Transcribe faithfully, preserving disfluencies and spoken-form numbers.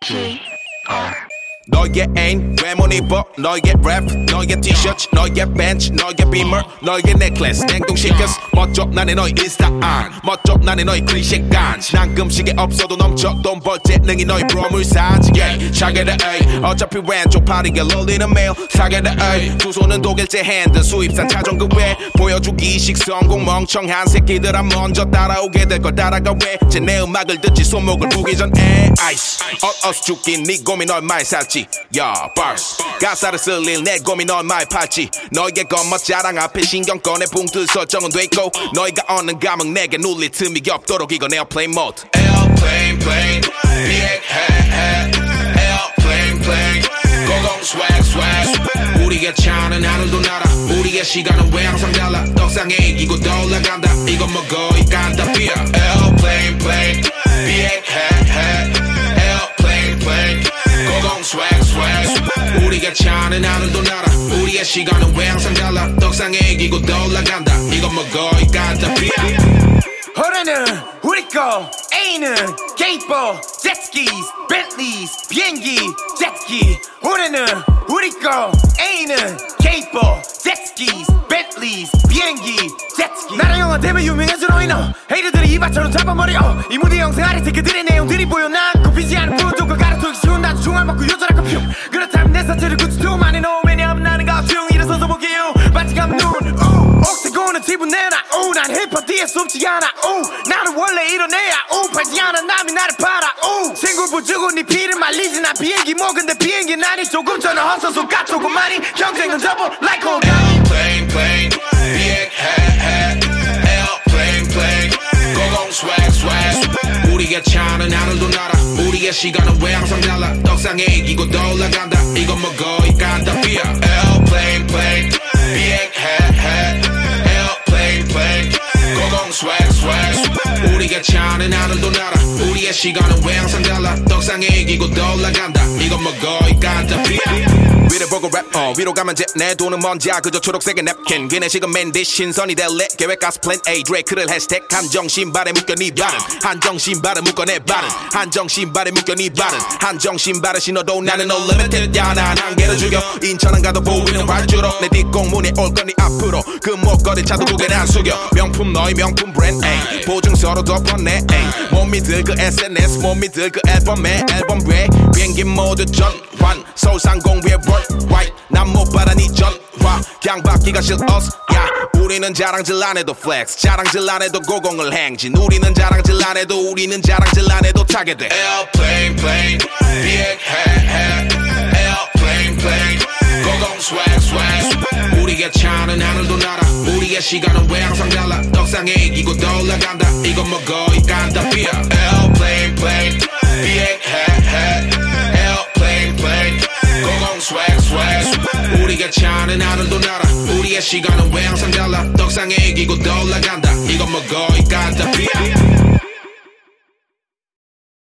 G R 너의 애인 외모는 입어 너의 랩 너의 티셔츠 너의 벤츠 너의 비머 너의 넥클래스 냉동시켰어 멋져 나는 너의 인스타 안 멋져 나는 너의 클리셰 간지 난 금식에 없어도 넘쳐 돈 벌 재능이 너의 브로물사지 yeah. 사계다 에이 어차피 왼쪽 팔이게 롤리는 메일 사계다 에이 두 손은 독일제 핸드 수입산 자전거 왜 보여주기식 성공 멍청한 새끼들아 먼저 따라오게 될 걸 따라가 왜 제 내 음악을 듣지 손목을 부기 전에 아이스 어어스 죽긴 네 고민 얼마에 살지 야 bars 가사를 쓸 일 내 고민 얼마에 팔지 너에게 겉멋 자랑 앞에 신경 꺼내 붕뜨 설정은 돼있고 너희가 얻는 감흥 내게 눌릴 틈이 없도록 이건 에어플레인 모드 에어플레인 플레인 비행해 에어플레인 플레인 고공 swag swag 우리의 차는 하늘도 날아 우리의 시간은 왜 항상 달라 떡상에 이기고 더 올라간다 이건 뭐 거의 간다 비어 에어플레인 플레인 비행해 에어플레인 플레인 고공 swag swag 우리가 차는 하늘도 날아 우리의 시간은 왜 항상 달라 떡상에 이기고 더 올라간다 이건 뭐 거의 간다 호르는 우리 거 A는 게이버 jetskis Bentleys 비행기 jetski 호르는 우리 거 A는 게이버 jetskis Bentleys 비행기 jetski 나라 영화 되면 유명해져 너희너 헤이들이 이바처럼 잡아버려 이 무대 영상 아래 새끼들의 내용들이 보여 난 굽히지 않은 부족과 가르치기 쉬운 나도 중얼 먹고 요절할 거퓨 그렇다면 내 사체를 굳히도 많이 넣어 왜냐하면 나는 가중 일어서서 보게요 반칙하면 눈 옥타곤은 지분 내놔 우 난 힙합 뒤에 숨지 않아 우 나는 원래 이런 애야 우 팔지 않아 남이 나를 팔아 우 친구 부주고 네 피를 말리지 난 비행기 뭐 근데 비행기 난이 조금 전에 헛서서 까조금 많이 경쟁은 접어 like a airplane plane 비행해 airplane plane 고공 swag swag 우리의 차는 하늘도 날아 우리의 시간은 왜 항상 달라 떡상에 이기고 더 올라간다 이건 뭐 거의 간다 비어 airplane plane 비행해 airplane plane 고공 swag swag 우리의 차는 하늘도 날아 우리의 시간은 왜 항상 달라 떡상에 이기고 더 올라간다 이건 뭐 거의 간다 비어 위를 보고 랩 어 위로 가면 내 돈은 먼지야 그저 초록색의 냅킨 기내식은 맨디 신선이 될래 계획 가스 플랜 A 드레이크를 해시태그 한정 신발에 묶여 네 발은 한정 신발에 묶어 내 발은 한정 신발에 묶여 네 발은 한정 신발을 신어도 나는 no limited 야난 한계를 죽여 인천은 가도 보이는 발주로 내 뒷공문에 올 거니 앞으로 그 목걸이 차도 고개는 안 숙여 명품 너의 명품 브랜드 A 보증서로 덮어내 A 못 믿을 그 에스엔에스 못 믿을 그 앨범에 앨범 왜 비행기 모두 전환 서울상공 위에 worldwide 난 못 받아 니 전화 그냥 받기가 싫어 us 야 우리는 자랑질 안 해도 flex 자랑질 안 해도 고공을 행진 우리는 자랑질 안 해도 우리는 자랑질 안 해도 타게 돼 airplane plane 비행해 airplane plane 고공 swag swag 우리의 차는 하늘도 날아 우리의 시간은 왜 항상 달라 떡상에 이기고 더 올라간다 이건 뭐 거의 간다 비어 airplane plane 비행해 airplane plane 고공 swag swag 우리의 차는 하늘도 날아 우리의 시간은 왜 항상 달라 떡상에 이기고 더 올라간다 이건 뭐 거의 간다 비어